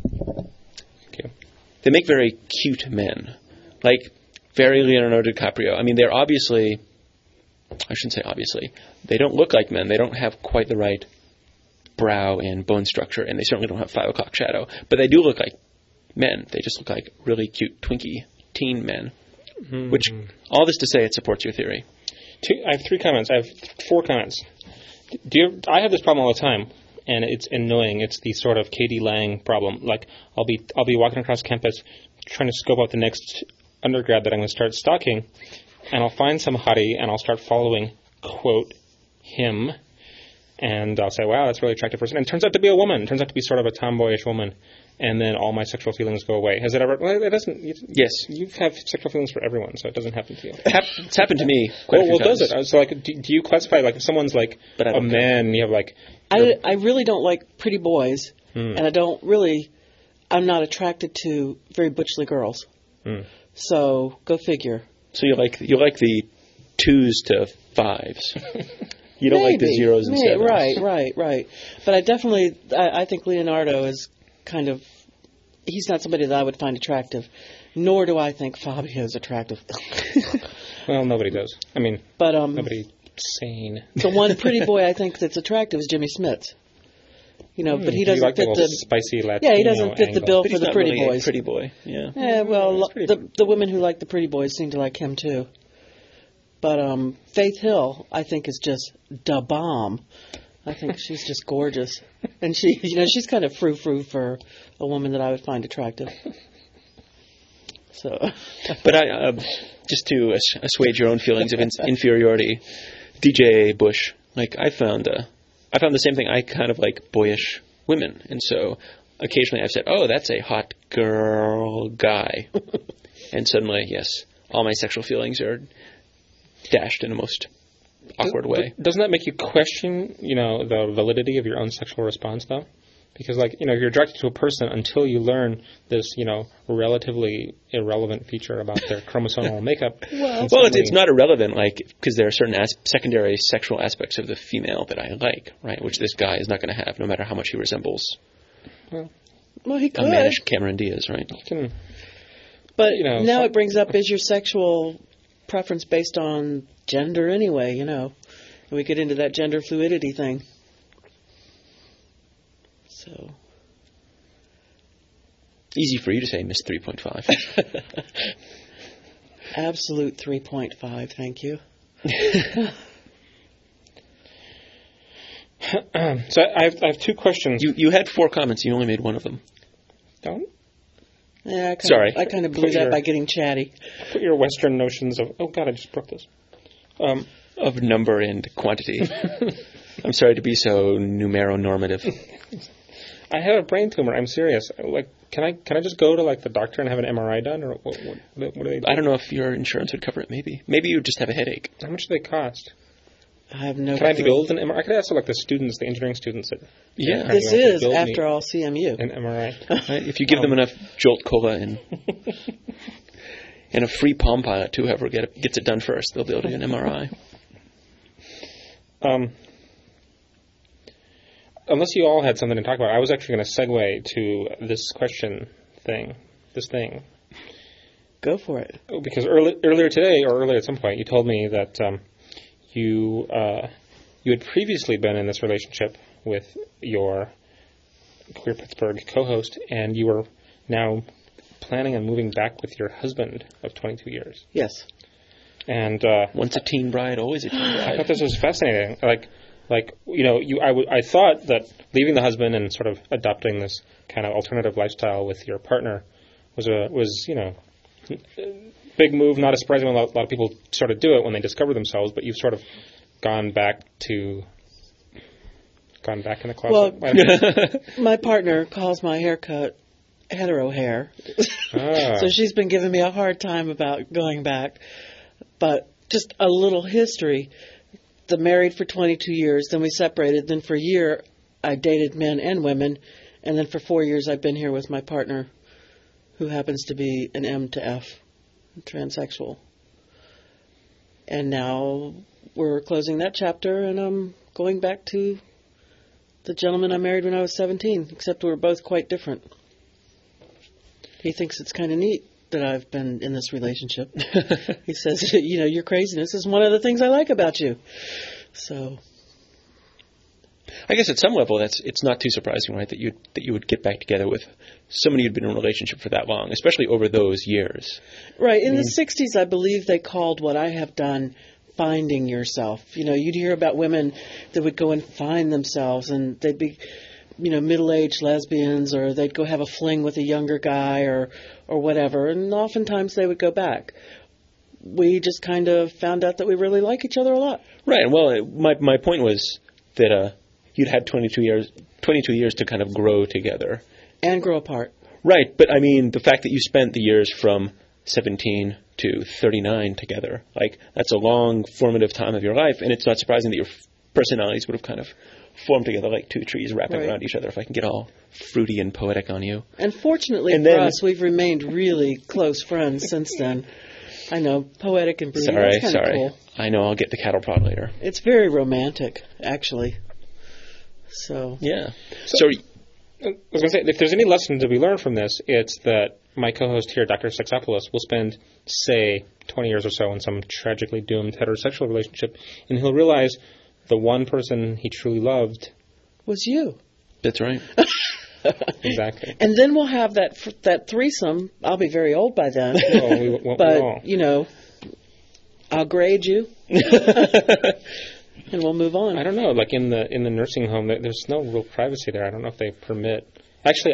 cute men. Like, very Leonardo DiCaprio. I mean, they're obviously... I shouldn't say obviously. They don't look like men. They don't have quite the right brow and bone structure, and they certainly don't have 5 o'clock shadow. But they do look like men. They just look like really cute, twinkie teen men. Mm-hmm. Which, all this to say, it supports your theory. I have 3 comments. I have 4 comments. I have this problem all the time, and it's annoying. It's the sort of Katie Lang problem. Like, I'll be walking across campus trying to scope out the next undergrad that I'm going to start stalking, and I'll find some hottie, and I'll start following, quote, him, and I'll say, wow, that's a really attractive person. And it turns out to be a woman. It turns out to be sort of a tomboyish woman. And then all my sexual feelings go away. Has it ever... Well, it doesn't... Yes. You have sexual feelings for everyone, so it doesn't happen to you. It's happened to me quite a few times. Does it? So, like, do you classify, like, if someone's, like, a man, you have, like... I really don't like pretty boys, and I'm not attracted to very butchly girls. So, go figure. So you like the 2s to 5s. You don't like the 0s and 7s. Right. But I think Leonardo is kind of, he's not somebody that I would find attractive, nor do I think Fabio is attractive. Well, nobody does. I mean, but nobody sane. The one pretty boy I think that's attractive is Jimmy Smits. But he doesn't fit the spicy Latino he doesn't fit the bill for the pretty boys. Pretty boy, yeah. Yeah, well, the women who like the pretty boys seem to like him too. But Faith Hill, I think, is just da bomb. I think she's just gorgeous, and she's kind of frou-frou for a woman that I would find attractive. So, but I just to assuage your own feelings of inferiority, DJ Bush, like I found the same thing. I kind of like boyish women, and so occasionally I've said, "Oh, that's a hot girl guy," and suddenly, yes, all my sexual feelings are dashed in a most awkward way. Doesn't that make you question, the validity of your own sexual response, though? Because, if you're attracted to a person until you learn this, relatively irrelevant feature about their chromosomal makeup. Well, it's not irrelevant, because there are certain secondary sexual aspects of the female that I like, right? Which this guy is not going to have, no matter how much he resembles. Well, he could. A mannish Cameron Diaz, right? But now it brings up: is your sexual preference based on gender anyway? And we get into that gender fluidity thing. So easy for you to say, Miss 3.5. Absolute 3.5, thank you. So I have 2 questions. You had 4 comments. You only made one of them. Don't? Yeah, Sorry. I kind of blew Put that your- by getting chatty. Put your Western notions of, oh God, I just broke this. Of number and quantity. I'm sorry to be so numero-normative. I have a brain tumor. I'm serious. Like, can I just go to like the doctor and have an MRI done, or what do they do? I don't know if your insurance would cover it, maybe. Maybe you would just have a headache. How much do they cost? I have no Can I clue. build an MRI? I could ask like the students, the engineering students that Yeah. This to is, build me after all, CMU. an MRI. Right? If you give them enough Jolt Cola and a free Palm Pilot to whoever gets it done first, they'll be able to do an MRI. Unless you all had something to talk about, I was actually going to segue to this question thing, this thing. Go for it. Because earlier today, or earlier at some point, you told me that you had previously been in this relationship with your Queer Pittsburgh co-host, and you were now planning on moving back with your husband of 22 years. Yes. And Once a teen bride, always a teen I bride. thought this was fascinating. I thought that leaving the husband and sort of adopting this kind of alternative lifestyle with your partner was big move. Not a surprising one. A lot of people sort of do it when they discover themselves, but you've sort of gone back in the closet. Well, my partner calls my haircut hetero hair, so she's been giving me a hard time about going back. But just a little history. The married for 22 years, then we separated. Then for a year, I dated men and women. And then for 4 years, I've been here with my partner, who happens to be an M to F, transsexual. And now we're closing that chapter, and I'm going back to the gentleman I married when I was 17, except we're both quite different. He thinks it's kind of neat that I've been in this relationship. He says, your craziness is one of the things I like about you. So, I guess at some level, it's not too surprising, right, that you would get back together with somebody who'd been in a relationship for that long, especially over those years. right. In the 60s, I believe they called what I have done finding yourself. You'd hear about women that would go and find themselves, and they'd be middle-aged lesbians, or they'd go have a fling with a younger guy or whatever, and oftentimes they would go back. We just kind of found out that we really like each other a lot. Right. And well, my point was that you'd had 22 years to kind of grow together. And grow apart. Right. But I mean, the fact that you spent the years from 17 to 39 together, like that's a long formative time of your life, and it's not surprising that your personalities would have kind of formed together like two trees wrapping Right. around each other, if I can get all fruity and poetic on you. And fortunately And for then- us, we've remained really close friends since then. I know, poetic and broody. That's kind of cool. I know, I'll get the cattle prod later. It's very romantic, actually. So, Yeah. So I was going to say, if there's any lesson to be learned from this, it's that my co-host here, Dr. Sexopoulos, will spend, say, 20 years or so in some tragically doomed heterosexual relationship, and he'll realize the one person he truly loved. was you. that's right. Exactly. And then we'll have that threesome. I'll be very old by then. Well, we won't But, we all. I'll grade you. And we'll move on. I don't know. Like in the nursing home, there's no real privacy there. I don't know if they permit. Actually,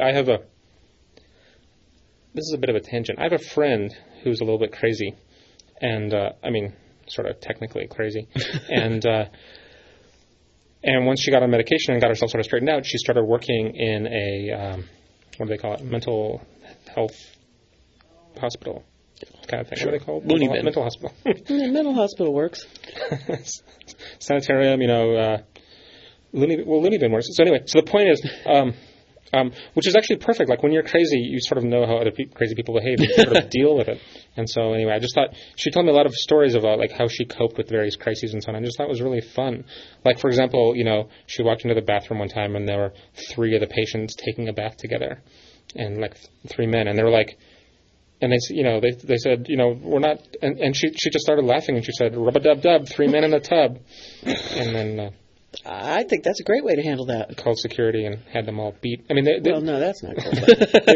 this is a bit of a tangent. I have a friend who's a little bit crazy, and I mean, sort of technically crazy, and once she got on medication and got herself sort of straightened out, she started working in a what do they call it? Mental health hospital kind of thing. Sure. What are they called? Loony bin. Mental hospital. Yeah, mental hospital works. Sanitarium, loony bin works. So anyway, so the point is, which is actually perfect. Like when you're crazy, you sort of know how other crazy people behave. You sort of deal with it. And so anyway, I just thought she told me a lot of stories about like how she coped with various crises and so on. I just thought it was really fun. Like for example, she walked into the bathroom one time and there were 3 of the patients taking a bath together, and like 3 men, and they were like. And they said, we're not, and she just started laughing and she said, rub-a-dub-dub, 3 men in the tub. And then I think that's a great way to handle that. called security and had them all beat. I mean, Well, no, that's not cool. they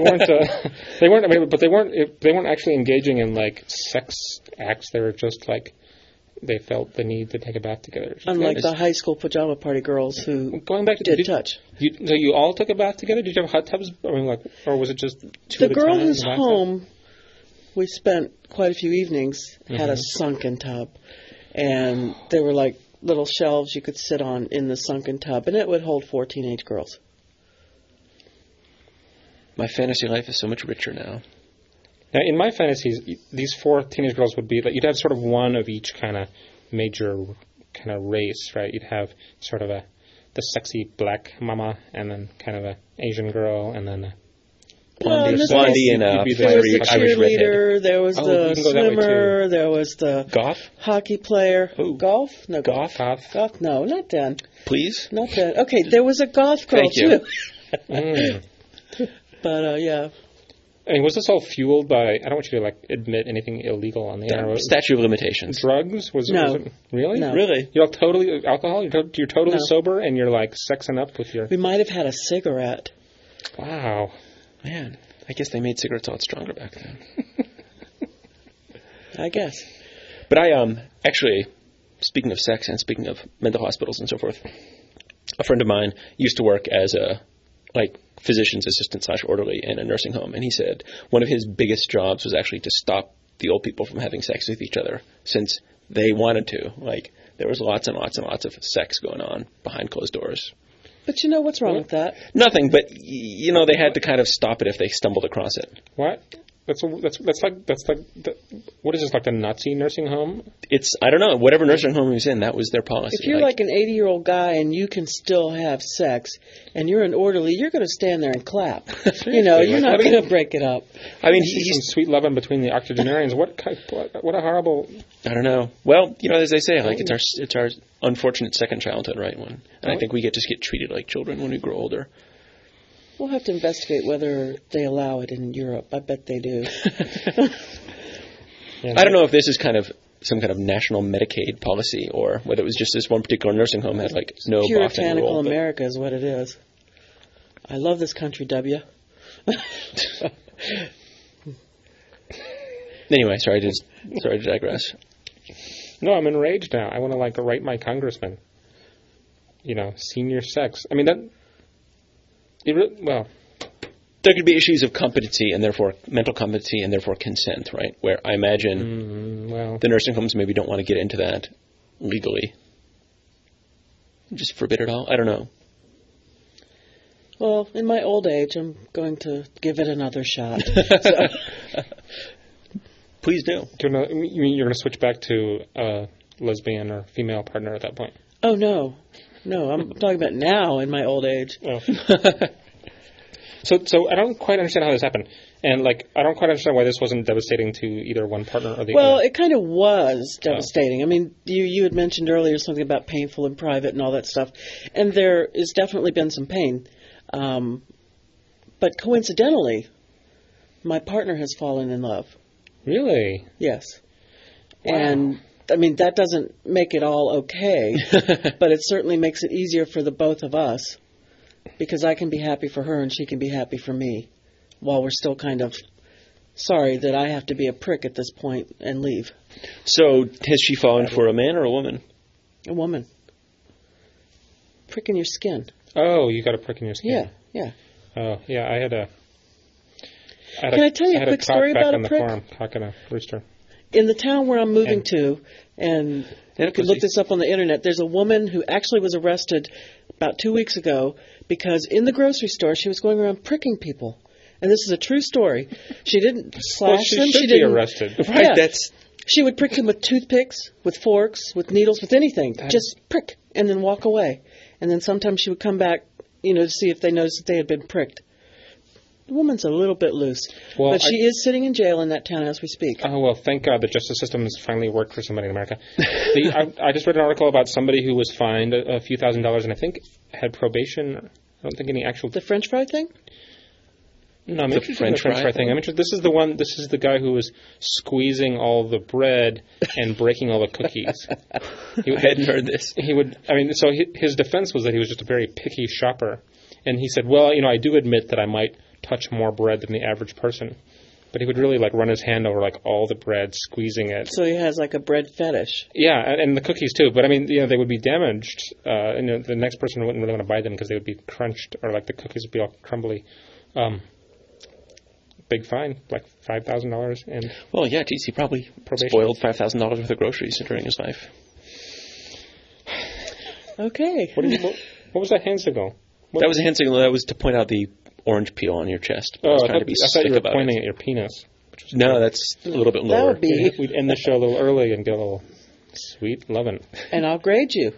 weren't actually engaging in like sex acts. They were just like they felt the need to take a bath together. Unlike the high school pajama party girls who Going back to did touch. So you all took a bath together? Did you have hot tubs? I mean, or was it just two The at a girl time in who's the bathtub? home, we spent quite a few evenings, had a sunken tub. And there were like little shelves you could sit on in the sunken tub, and it would hold 4 teenage girls. My fantasy life is so much richer now. Now, in my fantasies, these 4 teenage girls would be like you'd have sort of one of each kind of major kind of race, right? You'd have sort of the sexy black mama, and then kind of a Asian girl, and then a blondie. in this Blondie case, and a you'd be there was fiery the Irish redhead. cheerleader, there was Oh, the you can go that way, swimmer, there was the Goth? hockey player. Who? Golf? No, Goth? Goth? No, not then. Please? Not then. Okay, there was a goth girl, Thank you. too. Mm. But, yeah. I mean, was this all fueled by? I don't want you to like admit anything illegal on the air. Statute of limitations. Drugs? Was No. it really? No. Really? You're all totally alcohol. You're totally No. sober, and you're like sexing up with your. We might have had a cigarette. Wow. Man, I guess they made cigarettes a lot stronger back then. I guess. But I actually, speaking of sex and speaking of mental hospitals and so forth, a friend of mine used to work as a physician's assistant / orderly in a nursing home, and he said one of his biggest jobs was actually to stop the old people from having sex with each other since they wanted to. Like there was lots and lots and lots of sex going on behind closed doors. But you know what's wrong with that? Nothing, but they had to kind of stop it if they stumbled across it. What? That's like what is this, like the Nazi nursing home? I don't know, whatever nursing home he was in, that was their policy. If you're like an 80-year-old guy and you can still have sex and you're an orderly, you're going to stand there and clap. You're not going to break it up. I mean, He's some sweet loving between the octogenarians. What a horrible. I don't know. Well, as they say, like it's our unfortunate second childhood, right? And I think we get treated like children when we grow older. We'll have to investigate whether they allow it in Europe. I bet they do. I don't know if this is kind of some kind of national Medicaid policy or whether it was just this one particular nursing home had like no BOFing Puritanical rule. America is what it is. I love this country, W. Anyway, sorry to digress. No, I'm enraged now. I want to write my congressman. Senior sex. I mean that. There could be issues of competency and therefore mental competency and therefore consent, right? Where I imagine the nursing homes maybe don't want to get into that legally. Just forbid it all? I don't know. Well, in my old age, I'm going to give it another shot. Please do. You mean you're going to switch back to a lesbian or female partner at that point? Oh, no. No, I'm talking about now in my old age. Oh. So I don't quite understand how this happened. And, I don't quite understand why this wasn't devastating to either one partner or the other. Well, it kind of was devastating. I mean, you had mentioned earlier something about painful in private and all that stuff. And there has definitely been some pain. But coincidentally, my partner has fallen in love. Really? Yes. Wow. And, I mean, that doesn't make it all okay, but it certainly makes it easier for the both of us because I can be happy for her and she can be happy for me while we're still kind of sorry that I have to be a prick at this point and leave. So has she fallen for a man or a woman? A woman. Prick in your skin. Oh, you got a prick in your skin. Yeah. Oh, yeah, I had a... Can I tell you a quick story about a prick? Farm, cock and a rooster. In the town where I'm moving to, and you can look this up on the internet, there's a woman who actually was arrested about 2 weeks ago because in the grocery store she was going around pricking people. And this is a true story. She didn't slash them. She didn't be arrested. Right, yeah. She would prick them with toothpicks, with forks, with needles, with anything. Just prick and then walk away. And then sometimes she would come back, to see if they noticed that they had been pricked. The woman's a little bit loose. Well, but she is sitting in jail in that town as we speak. Oh, well, thank God the justice system has finally worked for somebody in America. I just read an article about somebody who was fined a few $1,000s and I think had probation. I don't think any actual... The French fry thing? No, I'm interested in the French fry thing. This is the guy who was squeezing all the bread and breaking all the cookies. I hadn't heard this. So his defense was that he was just a very picky shopper. And he said, well, I do admit that I might touch more bread than the average person. but he would really like run his hand over like all the bread, squeezing it. So he has like a bread fetish. Yeah, and the cookies too. But I mean, they would be damaged. And the next person wouldn't really want to buy them because they would be crunched, or like the cookies would be all crumbly. Big fine, like $5,000, and Well, yeah, geez, he probably Probation. spoiled $5,000 worth of groceries during his life. Okay. What was that hand signal? That was a hand signal. That was to point out the orange peel on your chest. Oh, I was I trying thought, to be I thought you slick were about pointing it. at your penis. No, that's a little bit lower. That would be. We'd end the show a little early and get a little sweet lovin'. And I'll grade you.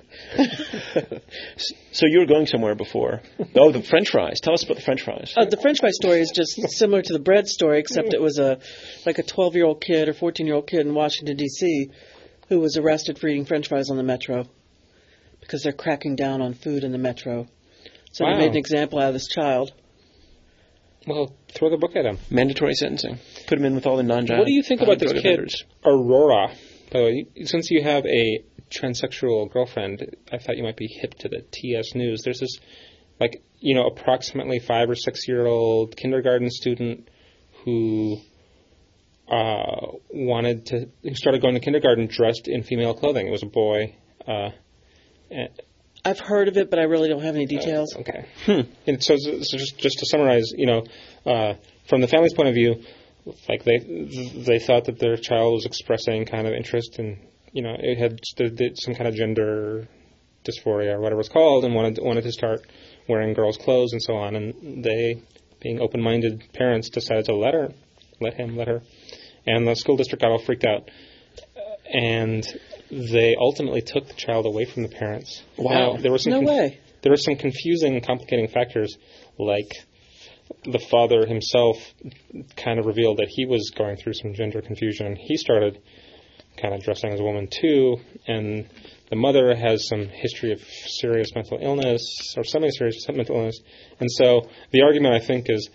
So you were going somewhere before. Oh, the French fries. Tell us about the French fries. The French fry story is just similar to the bread story, except it was a 12-year-old kid or 14-year-old kid in Washington, D.C., who was arrested for eating French fries on the metro because they're cracking down on food in the metro. So Wow. they made an example out of this child. Well, throw the book at him. Mandatory sentencing. Put him in with all the non-drug. What do you think about this drug kid, offenders. Aurora? By the way, since you have a transsexual girlfriend, I thought you might be hip to the TS News. There's this, approximately 5 or 6 year old kindergarten student who who started going to kindergarten dressed in female clothing. It was a boy. I've heard of it, but I really don't have any details. Okay. And so just to summarize, from the family's point of view, like they thought that their child was expressing kind of interest in, it had some kind of gender dysphoria or whatever it's called, and wanted to start wearing girls' clothes and so on. And they, being open-minded parents, decided to let her. And the school district got all freaked out. And they ultimately took the child away from the parents. Wow. Now, there were some No way. There were some confusing and complicating factors, like the father himself kind of revealed that he was going through some gender confusion. He started kind of dressing as a woman too, and the mother has some history of serious mental illness, or semi-serious mental illness. And so the argument, I think, is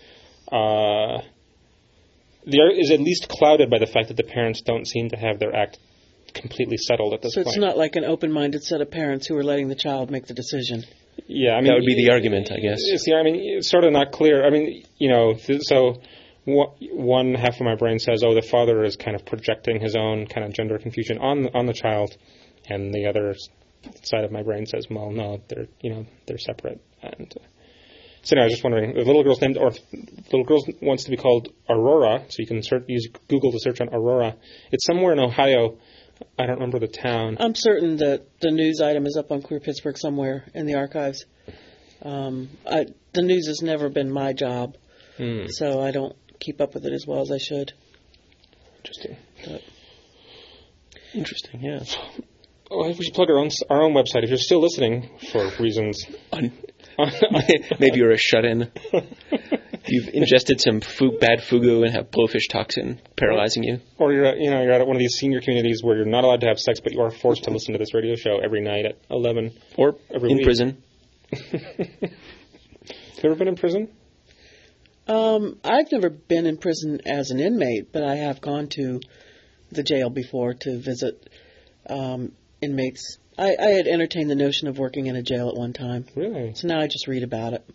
at least clouded by the fact that the parents don't seem to have their act completely settled at this So point. it's not like an open-minded set of parents who are letting the child make the decision. Yeah, I mean, That would be the argument, I guess. It's sort of not clear. I mean, so one half of my brain says, oh, the father is kind of projecting his own kind of gender confusion on the child, and the other side of my brain says, well, no, they're separate. And so anyway, I was just wondering, the little girl's wants to be called Aurora, so you can use Google to search on Aurora. It's somewhere in Ohio. I don't remember the town. I'm certain that the news item is up on Queer Pittsburgh somewhere in the archives. The news has never been my job, so I don't keep up with it as well as I should. Interesting. Interesting, yeah. Oh, we should plug our own website if you're still listening for reasons. Maybe you're a shut-in. You've ingested some bad fugu and have blowfish toxin paralyzing you. Or you're at one of these senior communities where you're not allowed to have sex, but you are forced to listen to this radio show every night at 11. Or every in week. prison. Have you ever been in prison? I've never been in prison as an inmate, but I have gone to the jail before to visit inmates. I had entertained the notion of working in a jail at one time. Really? So now I just read about it.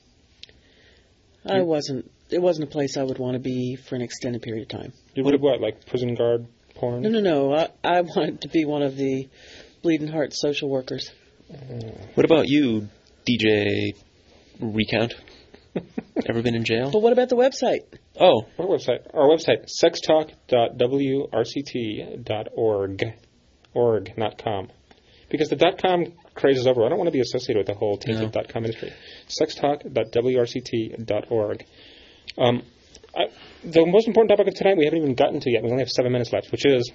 It wasn't a place I would want to be for an extended period of time. You would have what, like prison guard porn? No. I wanted to be one of the bleeding heart social workers. What about you, DJ Recount? Ever been in jail? But what about the website? Oh. What website? Our website, sextalk.wrct.org. Org, not com. Because the .com craze is over. I don't want to be associated with the whole tainted .com industry. Sextalk.wrct.org. The most important topic of tonight we haven't even gotten to yet. We only have 7 minutes left, which is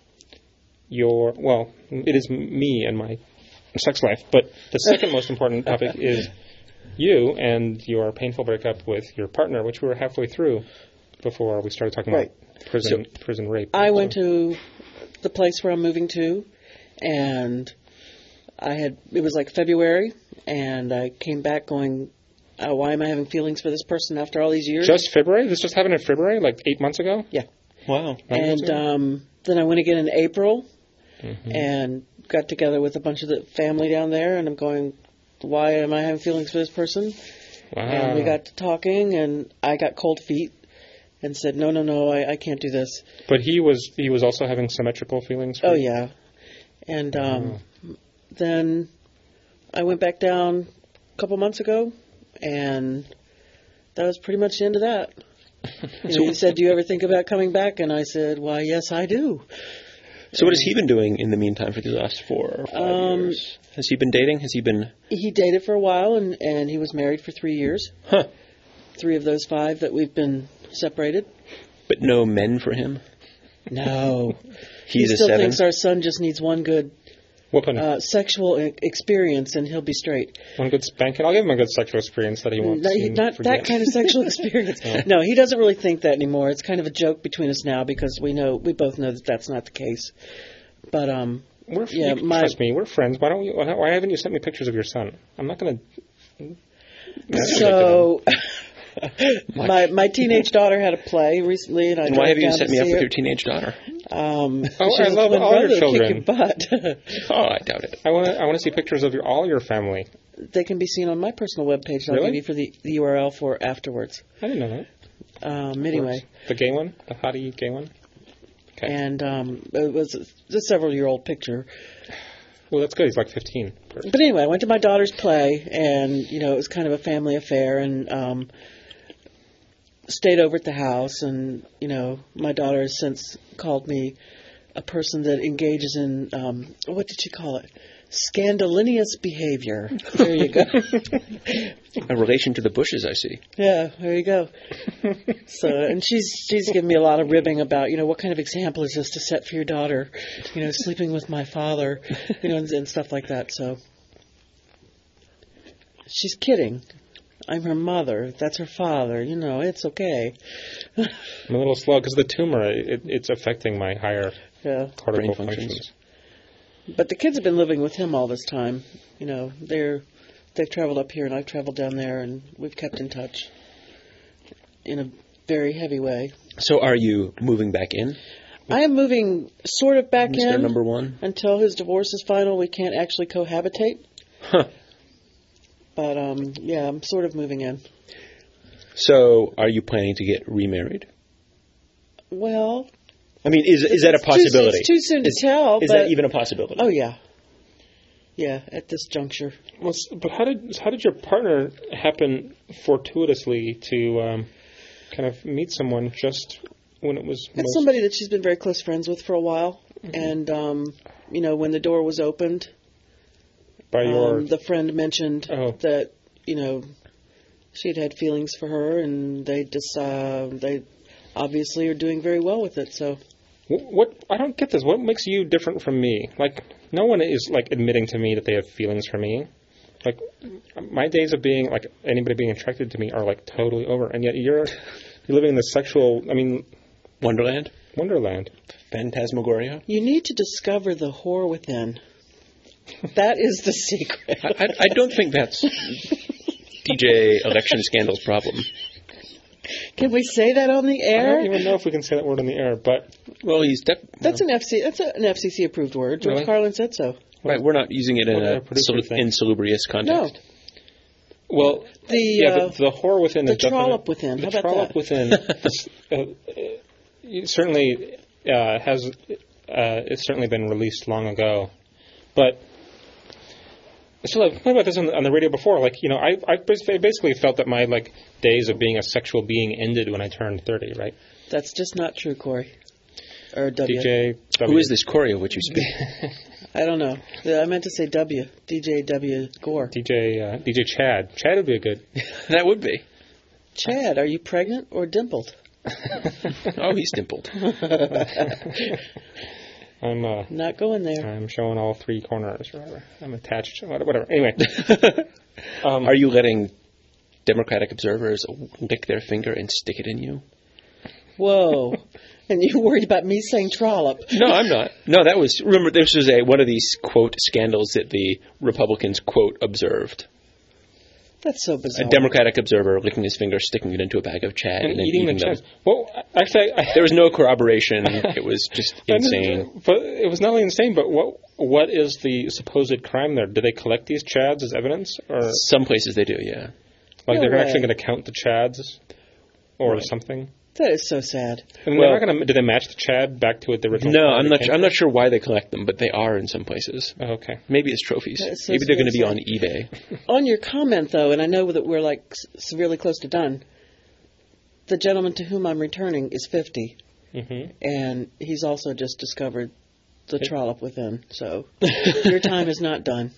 it is me and my sex life. But the second most important topic is you and your painful breakup with your partner, which we were halfway through before we started talking about prison rape. I went to the place where I'm moving to, and it was like February, and I came back going, why am I having feelings for this person after all these years? Just February? This just happened in February, like 8 months ago? Yeah. Wow. And then I went again in April, and got together with a bunch of the family down there, and I'm going, why am I having feelings for this person? Wow. And we got to talking, and I got cold feet, and said, no, I can't do this. But he was also having symmetrical feelings. For Oh, you? yeah. And then I went back down a couple months ago, and that was pretty much the end of that. He said, do you ever think about coming back? And I said, why, yes, I do. So what has he been doing in the meantime for the last 4 or 5 years? Has he been dating? He dated for a while, and he was married for 3 years. Huh. 3 of those 5 that we've been separated. But no men for him? No. He's he a still 7? thinks our son just needs one good Whooping. sexual experience, and he'll be straight. One good spanking. I'll give him a good sexual experience that he won't Not forget. that kind of sexual experience. No, he doesn't really think that anymore. It's kind of a joke between us now because we both know that that's not the case. But Trust me, we're friends. Why haven't you sent me pictures of your son? I'm not going to. So, my teenage daughter had a play recently, and why have you set me up with your teenage daughter? I love all your children. Kick your butt. Oh, I doubt it. I want to see pictures of all your family. They can be seen on my personal webpage. I'll Really? give you for the URL for afterwards. I didn't know that. Anyway. The gay one? The hottie gay one? Okay. And it was a several-year-old picture. Well, that's good. He's like 15. But anyway, I went to my daughter's play, and, it was kind of a family affair, and stayed over at the house, and, my daughter has since called me a person that engages in, what did she call it? Scandalous behavior. There you go. A relation to the Bushes, I see. Yeah, there you go. So, and she's given me a lot of ribbing about, what kind of example is this to set for your daughter, sleeping with my father, and stuff like that. So, she's kidding. I'm her mother. That's her father. It's okay. I'm a little slow because the tumor, it's affecting my higher cortical Brain functions. But the kids have been living with him all this time. They've traveled up here, and I've traveled down there, and we've kept in touch in a very heavy way. So are you moving back in? I am moving sort of back Mr. in. Number 1? Until his divorce is final, we can't actually cohabitate. Huh. But, I'm sort of moving in. So are you planning to get remarried? Well... I mean, is that a possibility? It's too soon to tell. Is that even a possibility? Oh, yeah. Yeah, at this juncture. Well, but how did your partner happen fortuitously to kind of meet someone just when it was It's somebody that she's been very close friends with for a while. Mm-hmm. And, when the door was opened, by the friend mentioned that, she had feelings for her, and they obviously are doing very well with it, so... What I don't get this. What makes you different from me? Like, no one is like admitting to me that they have feelings for me. Like, my days of being like anybody being attracted to me are like totally over, and yet you're living in this sexual. I mean, Wonderland, Phantasmagoria. You need to discover the whore within. That is the secret. I don't think that's DJ Election Scandal's problem. Can we say that on the air? I don't even know if we can say that word on the air, but well, that's an FCC approved word. George Really? Carlin said so. Right, we're not using it in a insalubrious context. No. Well, the whore within, the trollop within. How about trollop that? Within, certainly has it's certainly been released long ago, but. So, I've talked about this on the radio before. Like, I basically felt that my days of being a sexual being ended when I turned 30. Right? That's just not true, Corey. Or W. DJ W. Who is this Corey of which you speak? I don't know. I meant to say W. DJ W. Gore. DJ Chad. Chad would be a good. That would be. Chad, are you pregnant or dimpled? Oh, he's dimpled. I'm not going there. I'm showing all 3 corners, or whatever. I'm attached, whatever. Anyway, are you letting Democratic observers lick their finger and stick it in you? Whoa! And you're worried about me saying trollop? No, I'm not. No, remember this was one of these quote scandals that the Republicans quote observed. That's so bizarre. A Democratic observer licking his finger, sticking it into a bag of Chad, and then eating the Chad. Well, actually, there was no corroboration. It was just insane. But it was not only insane, but what is the supposed crime there? Do they collect these Chads as evidence? Or some places they do, yeah. Like they're actually going to count the Chads or something? That is so sad. And Well- they're not going to. Do they match the Chad back to the original? No, Chad I'm they not. came I'm from? not sure why they collect them, but they are in some places. Oh, okay. Maybe as trophies. That is so Maybe they're going to be sad. on eBay. On your comment, though, and I know that we're like severely close to done, the gentleman to whom I'm returning is 50, Mm-hmm. and he's also just discovered the trollop within. So your time is not done.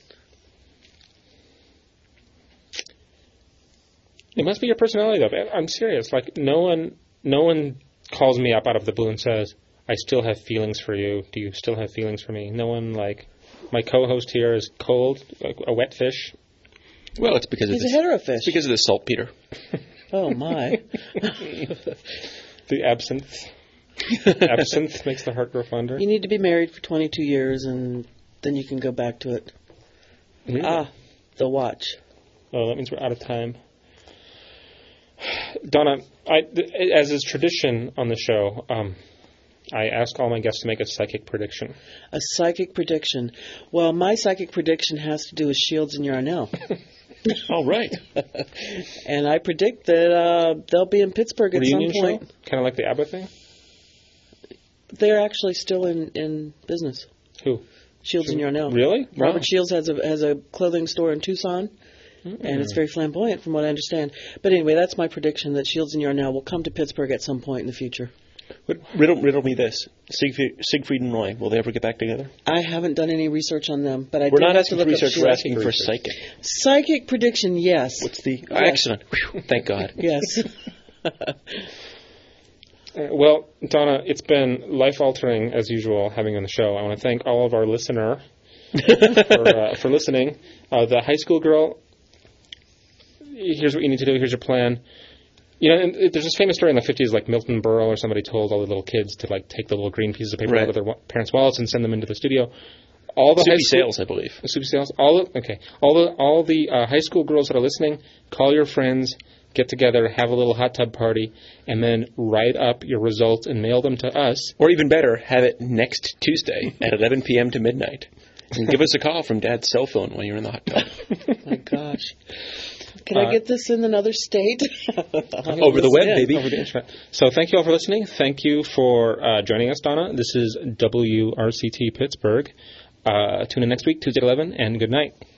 It must be your personality, though. I'm serious. Like no one calls me up out of the blue and says, "I still have feelings for you. Do you still have feelings for me?" No one like. My co-host here is cold, like a wet fish. Well, it's because He's of a this. heterofish. It's because of the saltpeter. Oh my! The absinthe. Absinthe makes the heart grow fonder. You need to be married for 22 years, and then you can go back to it. Really? Ah, the watch. Oh, that means we're out of time. Donna, as is tradition on the show, I ask all my guests to make a psychic prediction. A psychic prediction. Well, my psychic prediction has to do with Shields and Yarnell. All right. And I predict that they'll be in Pittsburgh at some Reunion point. show? Kind of like the ABBA thing? They're actually still in business. Who? Shields and Yarnell. Really? Robert Wow. Shields has a clothing store in Tucson, and it's very flamboyant from what I understand. But anyway, that's my prediction that Shields and Yarnell will come to Pittsburgh at some point in the future. But riddle me this: Siegfried and Roy, will they ever get back together? I haven't done any research on them, but I We're did not have to asking look for up research. We're Shields. asking for psychic. Psychic prediction, yes. What's the Yes. excellent? Whew, thank God. Yes. Well, Donna, it's been life-altering, as usual, having you on the show. I want to thank all of our listener for listening. The high school girl, here's what you need to do. Here's your plan. You know, and there's this famous story in the 50s, like Milton Berle or somebody told all the little kids to like take the little green pieces of paper Right. out of their parents' wallets and send them into the studio. All the Soupy high school, Sales, I believe. Soupy Sales. All the high school girls that are listening, call your friends, get together, have a little hot tub party, and then write up your results and mail them to us. Or even better, have it next Tuesday at 11 p.m. to midnight. And give us a call from Dad's cell phone when you're in the hot tub. My gosh. Can I get this in another state? Over the web, Yeah. baby. Over the internet. So thank you all for listening. Thank you for joining us, Donna. This is WRCT Pittsburgh. Tune in next week, Tuesday at 11, and good night.